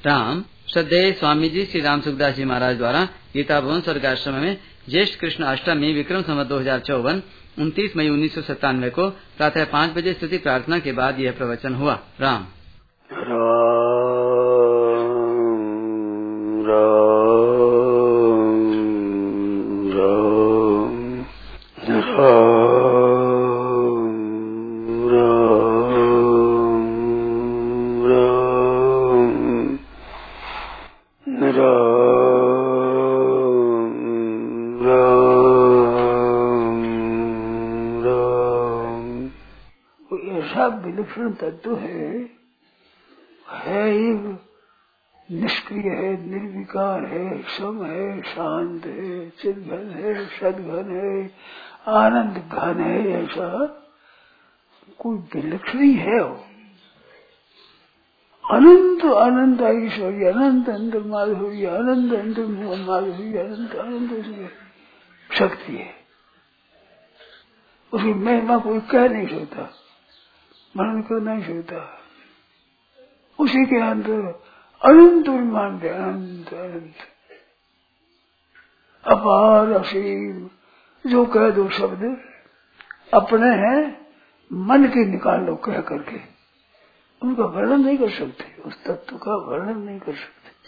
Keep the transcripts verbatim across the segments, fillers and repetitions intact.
राम श्रद्धेय स्वामी जी श्री राम सुखदास जी महाराज द्वारा गीता भवन स्वर्गाश्रम में ज्येष्ठ कृष्ण अष्टमी विक्रम संवत दो हजार चौवन उनतीस मई उन्नीस सौ सत्तानवे को प्रातः पाँच बजे स्तुति प्रार्थना के बाद यह प्रवचन हुआ। राम विलक्षण तत्व है है एक निष्क्रिय है, निर्विकार है, सम है, शांत है, चिदघन है, सदघन है, आनंद घन है। ऐसा कोई विलक्षण ही है वो। अनंत अनंत ऐश्वर्य, अनंत अंतर माधुर्य, अनंत अंतर माधुर्य, अनंत अनंत उसमें शक्ति है। उसकी महिमा कोई कह नहीं सकता, मनन कर नहीं सकता। उसी के अंदर अनंत ब्रह्मांड, अनंत अनंत अपार असीम, जो कह दो शब्द अपने हैं, मन के निकाल लो कह करके, उनका वर्णन नहीं कर सकते, उस तत्व का वर्णन नहीं कर सकते।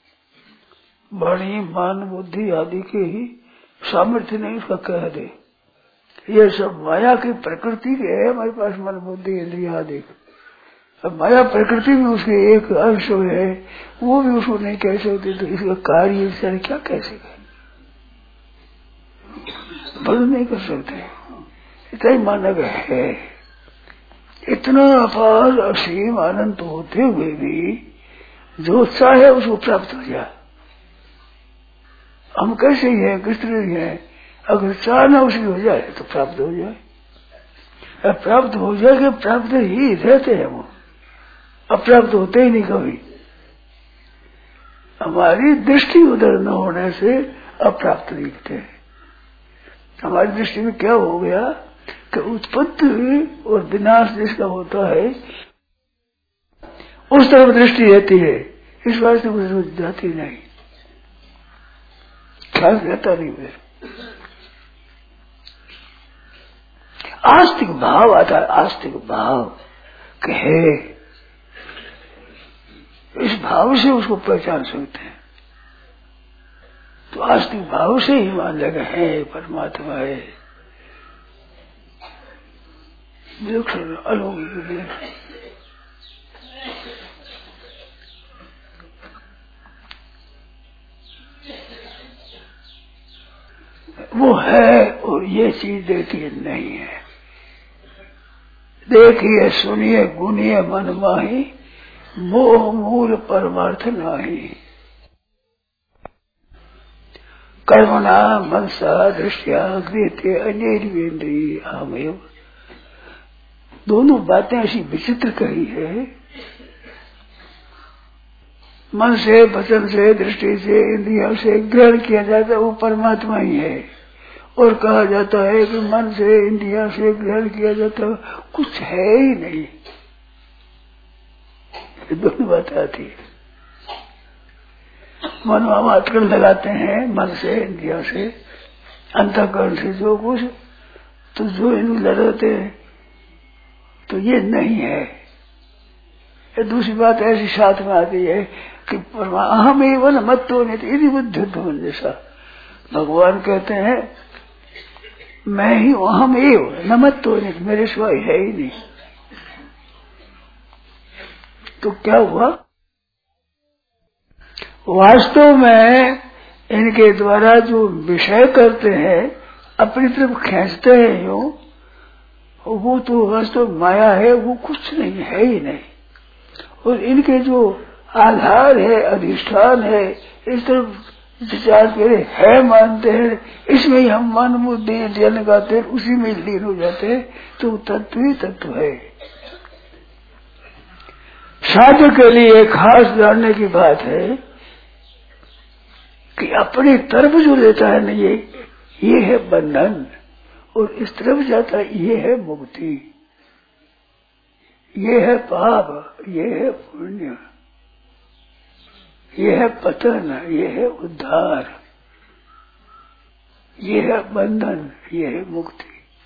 वाणी मान बुद्धि आदि के ही सामर्थ्य नहीं उसका कह दे। ये सब माया की प्रकृति के है हमारे पास, मन बुद्धि इंद्रिया आदि। अब माया प्रकृति में उसके एक अंश है, वो भी उसको नहीं कह सकते, तो इसका कार्य इससे क्या कैसे कहें, वर्णन नहीं कर सकते। इतना ही मानक है। इतना अपार असीम अनंत होते हुए भी जो चाहे उसको प्राप्त हो जाए। हम कैसे ही हैं, किस तरह हैं, अगर चाहना उसी हो जाए तो प्राप्त हो जाए। अब प्राप्त हो जाए, प्राप्त ही रहते हैं वो, अप्राप्त होते ही नहीं कभी। हमारी दृष्टि उधर न होने से अप्राप्त दिखते हैं। हमारी दृष्टि में क्या हो गया कि उत्पत्ति और विनाश जिसका होता है उस तरफ दृष्टि रहती है, इस वास्ते मुझे जाती नहीं, ख्याल रहता नहीं मेरे। आस्तिक भाव आता है, आस्तिक भाव कहे, इस भाव से उसको पहचान सकते हैं। तो आस्तिक भाव से ही मान लगे है परमात्मा है, विलक्षण अलौकिक। वो है और ये चीज देखिए नहीं है। देखिए सुनिए गुनिए मन माही, मोह मूल परमार्थ नाही। कर्मणा मनसा दृष्टिया गृहते अनेर्वेन्द्रिय आमेव। दोनों बातें ऐसी विचित्र कही है। मन से, वचन से, दृष्टि से, इंद्रियों से ग्रहण किया जाता है वो परमात्मा ही है, और कहा जाता है कि मन से, इंद्रियों से ग्रहण किया जाता है कुछ है ही नहीं। ये दोनों बातें आती है। मन मात्र लगाते हैं, मन से, इंद्रियों से, अंतःकरण से जो कुछ, तो जो इन्हें लड़ते हैं तो ये नहीं है। ये दूसरी बात ऐसी साथ में आती है कि अहम एवं मत्तो नहीं यदि बुद्ध जैसा भगवान कहते हैं मैं ही अहम एव न मत्तो नहीं, मेरे सिवाय है ही नहीं। तो क्या हुआ, वास्तव में इनके द्वारा जो विषय करते हैं अपनी तरफ खींचते हैं यूं, वो तो वास्तव माया है, वो कुछ नहीं है ही नहीं। और इनके जो आधार है, अधिष्ठान है, इस तरफ विचार करे है मानते हैं, इसमें ही हम मन बुद्धि जन लगाते हैं, उसी में लीन हो जाते हैं, तो तत्व ही तत्व है। साधु के लिए खास जानने की बात है कि अपनी तरफ जो लेता है ना, ये ये है बंधन, और इस तरफ जाता है ये है मुक्ति, ये है पाप, ये है पुण्य। ये है पतन, ये है उद्धार, ये है बंधन, ये है मुक्ति।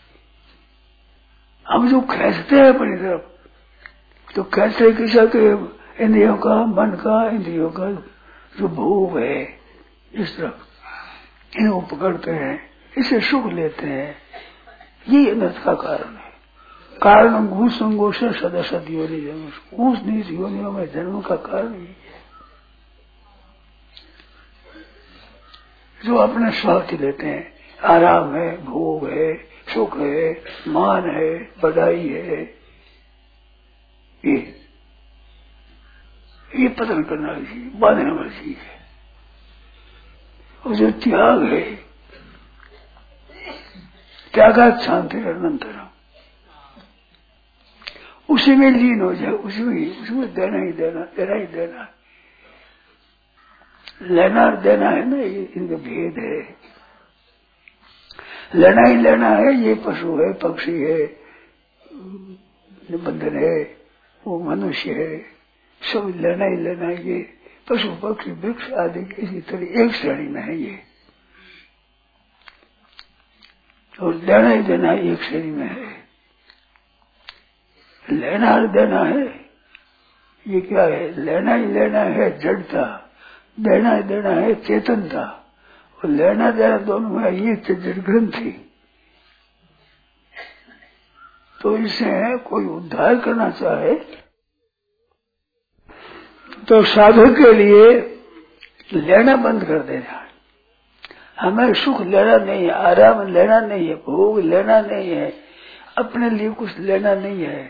हम जो खींचते हैं अपनी तरफ, तो कैसे किसा के इंद्रियों का, मन का, इंद्रियों का जो भोग है, इस तरफ इनको पकड़ते हैं, इसे सुख लेते हैं, ये अनर्थ का कारण है। कारण घूस संगोष सदा सद योनि जन्म, घूस नीच योनियों में जन्म का कारण ही है। जो अपने स्वार्थ लेते हैं, आराम है, भोग है, सुख है, मान है, बधाई है, ये ये पतन करना वाली चीज, बांधने वाली चीज है। और जो त्याग है, त्यागात शांति अनंतरम, उसी में लीन हो जाए, उसी में उसमें देना ही देना, देना ही देना। लेना और देना है ना, ये इनका भेद है। लेना ही लेना है, ये पशु है, पक्षी है, बंधन है, वो मनुष्य है, सब लेना ही लेना है। ये पशु पक्षी वृक्ष आदि इसी तरह एक श्रेणी में है ये, और लेना ही देना एक श्रेणी में है। लेना और देना है, ये क्या है? लेना ही लेना है जड़ता, देना ही देना है चेतनता। और लेना देना दोनों में ये जड़ ग्रंथि। तो इसे कोई उद्धार करना चाहे तो साधक के लिए लेना बंद कर देना। हमें सुख लेना नहीं है, आराम लेना नहीं है, भोग लेना नहीं है, अपने लिए कुछ लेना नहीं है,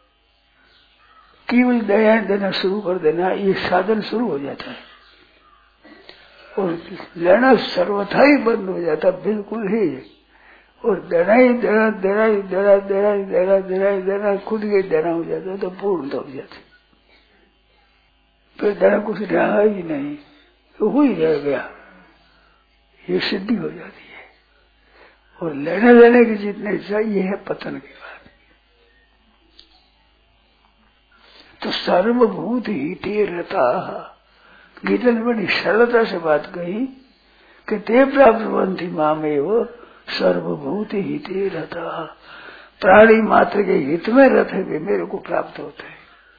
केवल दया देना शुरू कर देना, ये साधन शुरू हो जाता है। और लेना सर्वथा ही बंद हो जाता, बिल्कुल ही। और देना ही देना, देना ही देना, देना ही देना, देना ही देना, खुद ही देना हो जाता, तो पूर्णता हो जाती। फिर देना कुछ रहा ही नहीं, तो हो ही रह गया, ये सिद्धि हो जाती है। और लेने देने की जितनी इच्छा, ये है पतन की बात। तो सर्वभूत हिते रता, गीता ने बड़ी सरलता से बात कही कि ते प्राप्त बनती मामेव सर्वभूत हिते रता, प्राणी मात्र के हित में रथ भी मेरे को प्राप्त होते हैं।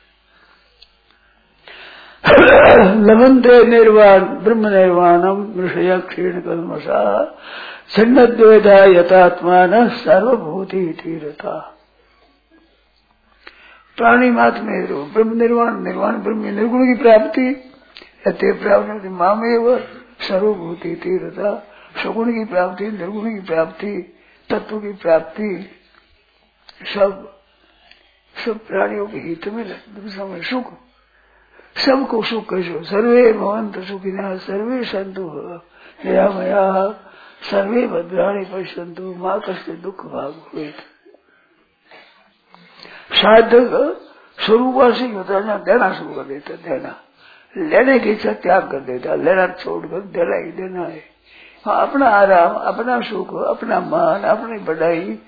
लभन्ते निर्वाण ब्रह्म निर्वाणम ऋषय क्षीण कल्मषा छिन्नद्वैधा यथात्मान सर्वभूति हिते रता। प्राणी मात्र में ब्रह्म निर्वाण, निर्वाण ब्रह्म निर्गुण की प्राप्ति, ते प्राप्त मामेव सर्वभूति तीरता, सगुण की प्राप्ति, निर्गुण की प्राप्ति, तत्व की प्राप्ति, सब सब प्राणियों के हित में समय सुख, सबको सुख कैसे? सर्वे भवन्तु सुखिनः सर्वे सन्तु निरामयाः सर्वे भद्राणि पश्यन्तु मा कश्चित् दुःख भाग् भवेत्। साधक स्वरूपवासी होता है, देना शुरू कर देता, देना लेने की इच्छा त्याग कर देता, लेना छोड़कर देना ही देना है। हाँ, अपना आराम, अपना सुख, अपना मान, अपनी बढ़ाई,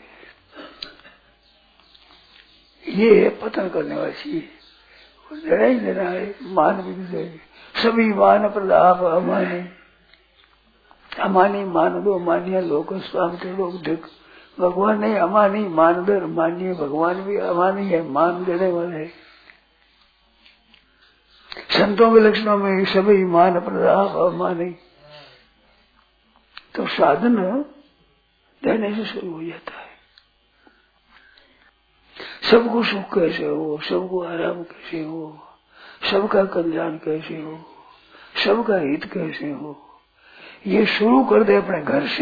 ये पतन करने वाली चीज, देना ही देना है। मान भी देंगे, सभी मान प्रलाप अमानी, अमानी मान दो, मानिया लोग स्वामी लोग देख, भगवान नहीं अमानी मान दर मानिए, भगवान भी अमानी है, मान देने वाले है। संतों के लक्षणों में सभी मान प्रलाप अमानी। तो साधन देने से शुरू हो जाता है। सबको सुख कैसे हो, सबको आराम कैसे हो, सबका कल्याण कैसे हो, सबका हित कैसे हो, ये शुरू कर दे अपने घर से।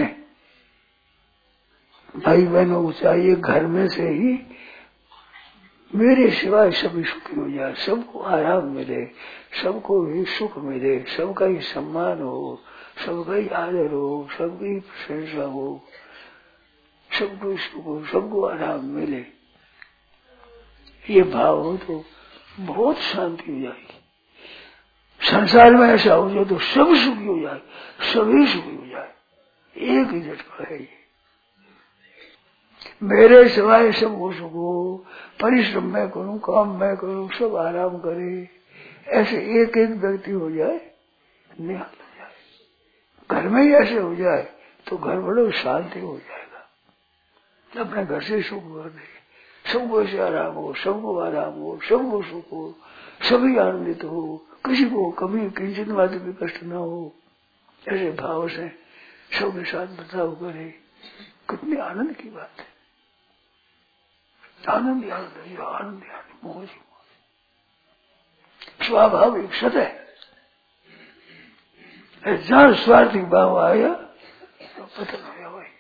भाई बहनों को चाहिए घर में से ही मेरे सिवाय सभी सुखी हो जाए, सबको आराम मिले, सबको ही सुख मिले, सबका ही सम्मान हो, सबका ही आदर हो, सबकी प्रशंसा हो, सबको सुख हो, सबको आराम मिले। ये भाव हो तो बहुत शांति हो जाएगी। संसार में ऐसा हो जाए तो सब सुखी हो जाए, सभी सुखी हो जाए, एक ही झटका है ये। मेरे सिवाय सब हो सुखो, परिश्रम मैं करूं, काम मैं करूं, सब आराम करे, ऐसे एक एक व्यक्ति हो जाए निहाल हो जाए, घर में ही ऐसे हो जाए तो घर बड़ो शांति हो जाएगा। अपने घर से सुख कर दे, सबको से आराम हो, सबको आराम हो, सबको सुख हो, सभी आनंदित हो, किसी को कभी किंचित मात्र भी कष्ट न हो, ऐसे भाव से सबके साथ बर्ताव करे, कितने आनंद की बात है। आनंद आनंद आनंद आनंद मौज स्वाभाविक सतह। जहां स्वार्थी भाव आया तो पतन हो गया भाई।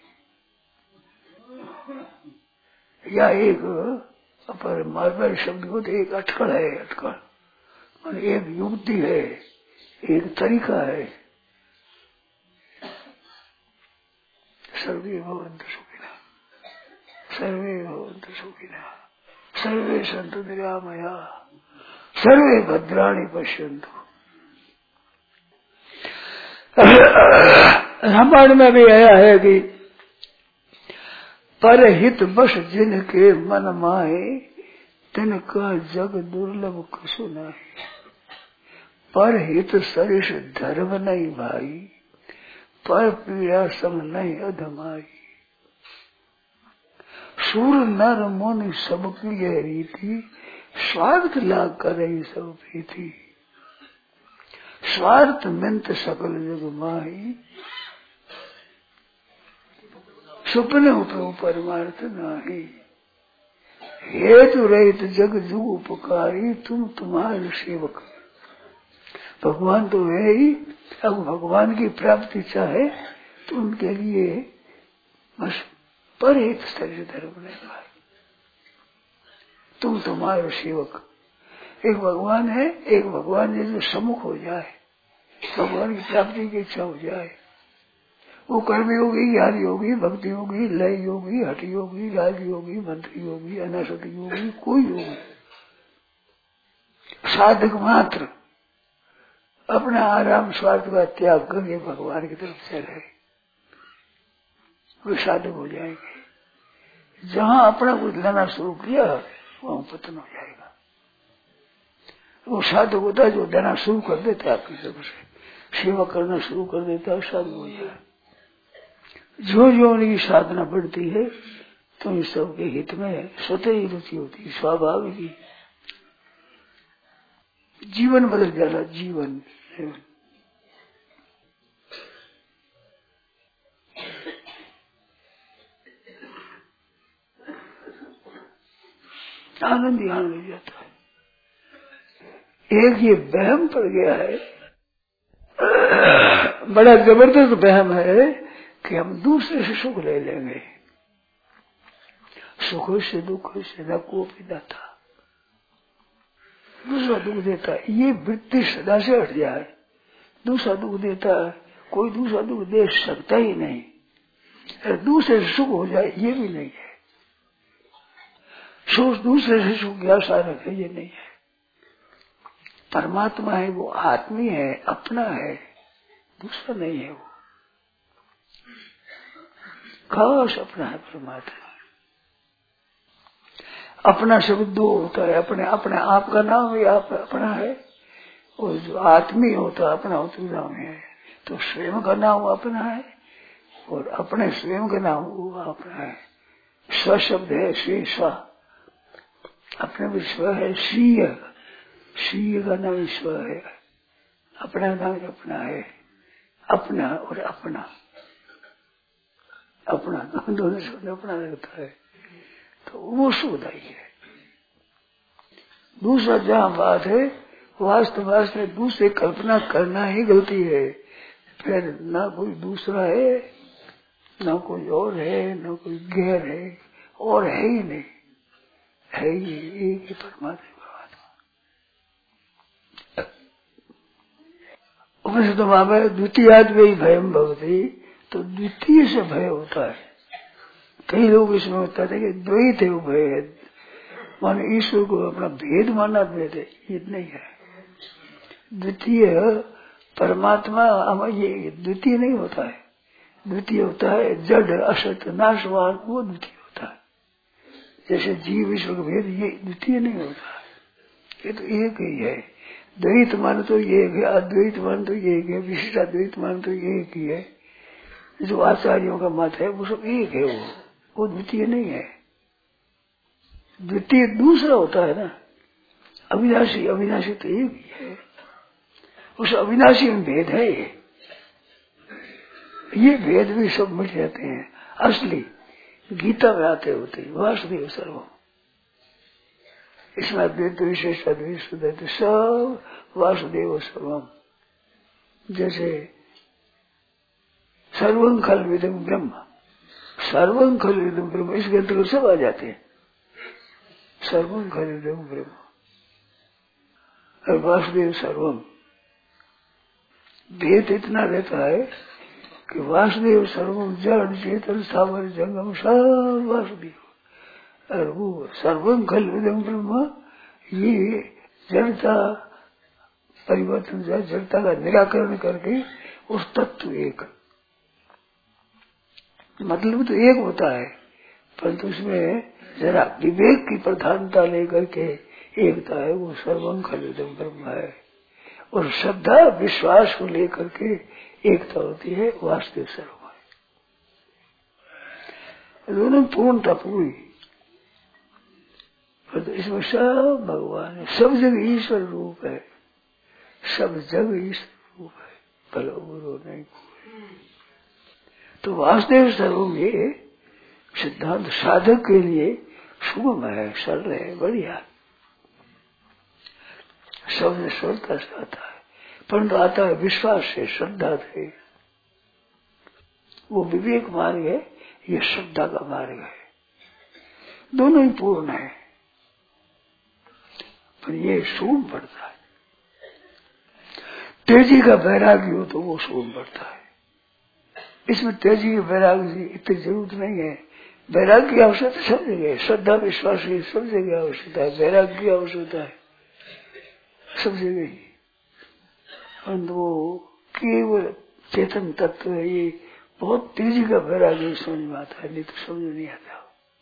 या एक पर मारवाड़ी शब्द होते एक अटकल है, अटकल और एक युक्ति है, एक तरीका है। सर्वे भवन्तु सुखिनः, सर्वे भवन्तु सुखिनः, सर्वे सन्तु निरामयाः, सर्वे भद्राणि पश्यन्तु। रामायण में भी आया है कि पर हित बस जिनके मन माहे, तिनका जग दुर्लभ कसु नाहि। पर हित सरिस धर्म नहीं भाई, पर पीड़ा सम नहीं अधमाई। सूर नर मुनि सबकी यह रीति, स्वार्थ लाग करे सब प्रीति। स्वार्थ मिंत सकल जग माही, सुपने उपयो परमार्थ नाही। हेतु रहित जग जुग उपकारी, तुम तुम्हारे सेवक। भगवान तो है ही, अब भगवान की प्राप्ति चाहे तो उनके लिए बस परहित शरीर धर्म नहीं भाई, तुम तुम्हारे सेवक। एक भगवान है, एक भगवान जैसे सम्मुख हो जाए, भगवान की प्राप्ति की इच्छा हो जाए, वो कर्म योगी, ज्ञान योगी, भक्ति योगी, लय योगी, हठ योगी, राज योगी, मंत्री योगी, अनासत योगी, कोई योगी, साधक मात्र अपना आराम स्वार्थ का त्याग करके भगवान की तरफ चले, वे साधक हो जाएंगे। जहां अपना कुछ लेना शुरू किया वहां पतन हो जाएगा। वो साधक होता है जो देना शुरू कर देता है, आपकी तरफ से सेवा करना शुरू कर देता है, साधक हो जाए। जो जो उनकी साधना बढ़ती है तो इन सबके हित में स्वतः ही रुचि होती है, स्वाभाविक ही जीवन बदल जाता, जीवन आनंद ही आनंद हो जाता है। एक ये वहम पड़ गया है, बड़ा जबरदस्त वहम है कि हम दूसरे से सुख ले लेंगे, सुख से दुख से न को भी दाता, दूसरा दुख देता है, ये वृत्ति सदा से हट जाए। दूसरा दुख देता है, कोई दूसरा दुख दे सकता ही नहीं, दूसरे से सुख हो जाए ये भी नहीं है। सोच दूसरे से सुख की आशा रखे ये नहीं है। परमात्मा है वो आत्मी है, अपना है, दूसरा नहीं है। वो खास अपना है परमात्मा। अपना शब्द दो होता है, अपने अपने आप का नाम भी आप अपना है, और जो आत्मी होता है अपना होता है, तो स्वयं का नाम अपना है और अपने स्वयं का नाम वो अपना है। स्व शब्द है, स्व स्व, अपने भी स्व है, स्वीय, स्वीय का नाम स्व है, अपना नाम अपना है, अपना और अपना, अपना दोनों शब्द अपना लगता है, तो वो सुविधाई है। दूसरा जहाँ बात है वास्तव वास्तव में दूसरे कल्पना करना ही गलती है। फिर ना कोई दूसरा है, ना कोई और है, ना कोई गैर है, और है ही नहीं, है ही एक ही परमात्मा। उपनिषद में द्वितीयाद में ही भयम भवती, तो द्वितीय से भय होता है। कई लोग इसमें होता है कि द्वैत है वो भय है, मान ईश्वर को अपना भेद मानना भेद है, ये नहीं है। द्वितीय परमात्मा ये द्वितीय नहीं होता है, द्वितीय होता है जड़ असत नाशवान, वो द्वितीय होता है। जैसे जीव ईश्वर का भेद ये द्वितीय नहीं होता है, ये तो एक ही है। द्वैत मान तो एक है, अद्वैत मान तो एक है, विशिष्टाद्वैत मान तो एक ही है। जो आचार्यों का मत है वो सब एक है, वो वो द्वितीय नहीं है। द्वितीय दूसरा होता है ना, अविनाशी। अविनाशी तो एक ही है, उस अविनाशी में भेद है। ये ये भेद भी सब मिट जाते हैं। असली गीता में आते होते वासुदेव सर्वम, इसमें अद्वैत विशेष अद्वैत सुद्वैत सब वासुदेव सर्वम। जैसे सर्वं खल्विदं ब्रह्म, सर्वं खल्विदं ब्रह्म, इस ग्रंथ को सब आ जाते हैं। सर्वं खल्विदं ब्रह्म और वासुदेव सर्वम। भेद इतना रहता है कि वासुदेव सर्वम जड़ चेतन स्थावर जंगम सब वासुदेव, और वो सर्वं खल्विदं ब्रह्म, ये जड़ता परिवर्तन, जड़ता का निराकरण करके उस तत्व एक, मतलब तो एक होता है, परंतु उसमें जरा विवेक की प्रधानता लेकर के एकता है, वो सर्वं खल्विदं ब्रह्म है। और श्रद्धा विश्वास को लेकर के एकता होती है, वासुदेव सर्वम है। दोनों पूर्णता पूरी, तो इसमें सब भगवान है, सब जगह ईश्वर रूप है, सब जगह ईश्वर रूप है, भलो बुरो नहीं। तो वासुदेव सर्वम ये सिद्धांत साधक के लिए सुगम है, सरल है, बढ़िया, सबसे सरलता से आता है, परंतु आता है विश्वास से, श्रद्धा से। वो विवेक मार्ग है, ये श्रद्धा का मार्ग है, दोनों ही पूर्ण है, पर ये शुभ पड़ता है। तेजी का वैराग्य हो तो वो शुभ पड़ता है। इसमें तेजी के वैराग्य की इतनी जरूरत नहीं है। वैराग्य की आवश्यकता सब जगह है, श्रद्धा विश्वास की सब जगह आवश्यकता है, वैराग्य की आवश्यकता है सब जगह ही। और वो केवल चेतन तत्व है, ये बहुत तेजी का वैराग्य समझ में आता है, नहीं तो समझ नहीं आता।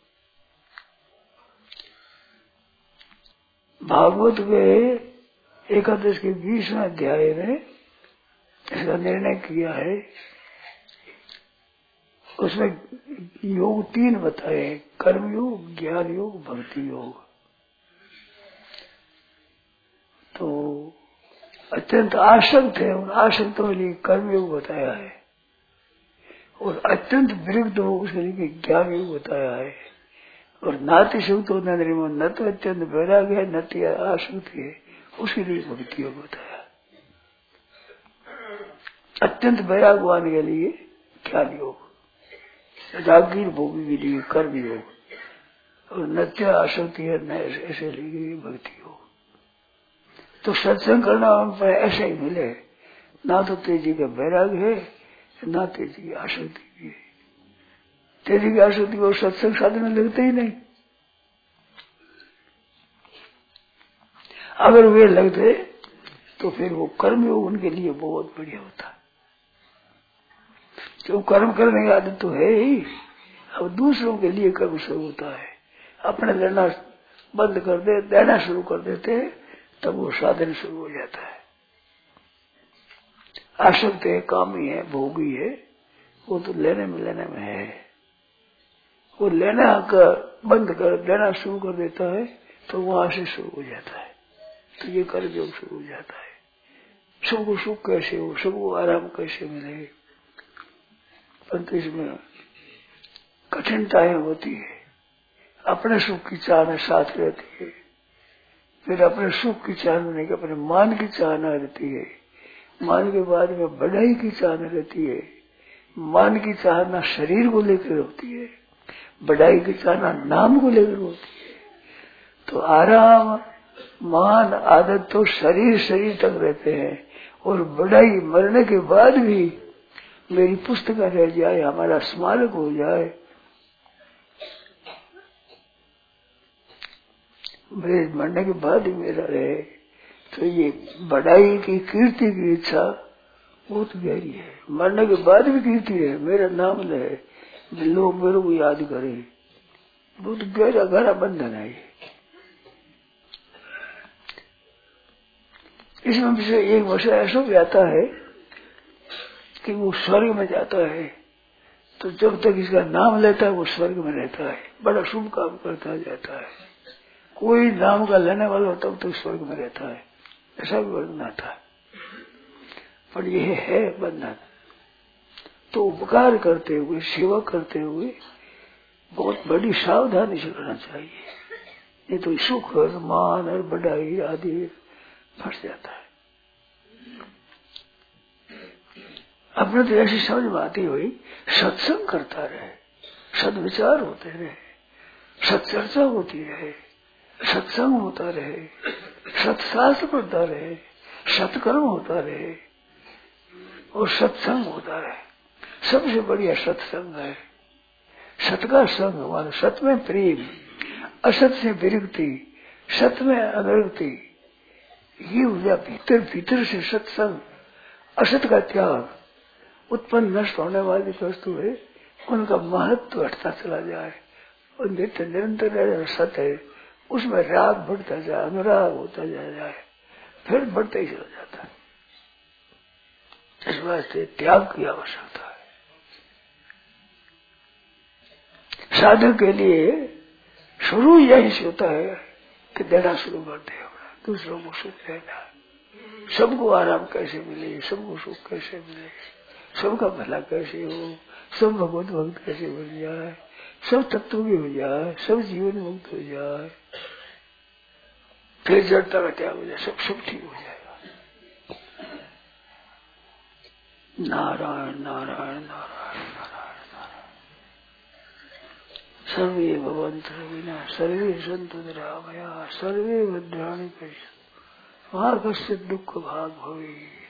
भागवत के एकादश के बीसवें अध्याय में इसका निर्णय किया है। उसमें योग तीन बताए, कर्म योग, ज्ञान योग, भक्ति योग। तो अत्यंत आसक्त है, उन आसक्तों के लिए कर्म योग बताया है, और अत्यंत विरुद्ध हो उसके लिए ज्ञान योग बताया है। और नाति सुख तो न तो अत्यंत वैराग्य है, न तो आसक्ति है, उसके लिए भक्ति योग बताया। अत्यंत वैरागवान के लिए ज्ञान योग, रागीर भोगी के लिए कर्म योग, और नत्य आसक्ति है न ऐसे लिए भक्ति योग। तो सत्संग करना उन पर ऐसा ही मिले, ना तो तेजी का वैराग्य है, ना तेजी की आसक्ति भी है। तेजी की आसक्ति को सत्संग साधन में लगते ही नहीं। अगर वे लगते तो फिर वो कर्म योग उनके लिए बहुत बढ़िया होता। क्यों, कर्म करने की आदत तो है ही, अब दूसरों के लिए कर्म शुरू होता है। अपने लेना बंद कर दे, देना शुरू कर देते, तब वो साधन शुरू हो जाता है। आसक्त है, कामी है, भोगी है, वो तो लेने में लेने में है। वो लेना कर बंद कर देना शुरू कर देता है, तो वहां से शुरू हो जाता है। तो ये कर्म योग शुरू हो जाता है। सबको सुख कैसे हो, सबको आराम कैसे मिले, परंतु इसमें कठिनताएं होती है। अपने सुख की चाहना साथ रहती है, फिर अपने सुख की चाहना नहीं, अपने मान की चाहना रहती है, मान के बाद में बढ़ाई की चाहना रहती है। मान की चाहना शरीर को लेकर होती है, बढ़ाई की चाहना नाम को लेकर होती है। तो आराम, मान, आदत तो शरीर शरीर तक रहते हैं, और बढ़ाई मरने के बाद भी मेरी पुस्तक रह जाए, हमारा स्मारक हो जाए, मेरे मरने के बाद ही मेरा रहे, तो ये बढ़ाई की कीर्ति की इच्छा बहुत गहरी है। मरने के बाद भी कीर्ति है, मेरा नाम ले, लोग मेरे को याद करें, बहुत गहरा गहरा बंधन है ये। इसमें से एक वर्ष ऐसा भी आता है कि वो स्वर्ग में जाता है, तो जब तक इसका नाम लेता है वो स्वर्ग में रहता है, बड़ा शुभ काम करता जाता है। कोई नाम का लेने वाला तब तक तो स्वर्ग में रहता है, ऐसा भी वर्णन आता है। पर यह है बंधन। तो उपकार करते हुए, सेवा करते हुए बहुत बड़ी सावधानी से करना चाहिए, नहीं तो सुख और मान और बढ़ाई आदि फंस जाता है। अपने तो ऐसी समझ में आती हुई सत्संग करता रहे, सदविचार होते रहे, सत्चर्चा होती रहे, सत्संग होता रहे, सत्शास्त्र पढ़ता रहे, सत्कर्म होता रहे और सत्संग होता रहे। सबसे बढ़िया सत्संग है। सत का संग हमारा, सत में प्रेम, असत से विरक्ति, सत में अनरक्ति, ये हो गया भीतर भीतर से सत्संग। असत का त्याग, उत्पन्न नष्ट होने वाली वस्तु है उनका महत्व हटता चला जाए और नित्य निरंतर सत है उसमें राग बढ़ता जाए, अनुराग होता जाए, फिर बढ़ता ही चला जाता है। इस वास्ते त्याग की आवश्यकता है। साधक के लिए शुरू यही से होता है कि देना शुरू करते हैं, दूसरों को सुख देना, सबको आराम कैसे मिले, सबको सुख कैसे मिले, सबका भला कैसे हो, सब भगवत भक्त कैसे बन जाए, सब तत्व की हो जाए, सब जीवन मुक्त हो जाए, फिर जड़ता का त्याग हो जाए, सब सब ठीक हो जाएगा। नारायण नारायण नारायण नारायण नारायण। सर्वे भवन्तु विना सर्वे सन्तु निरामया सर्वे भद्राणि पश्यन्तु मा कश्चित् दुःख भाग् भवेत्।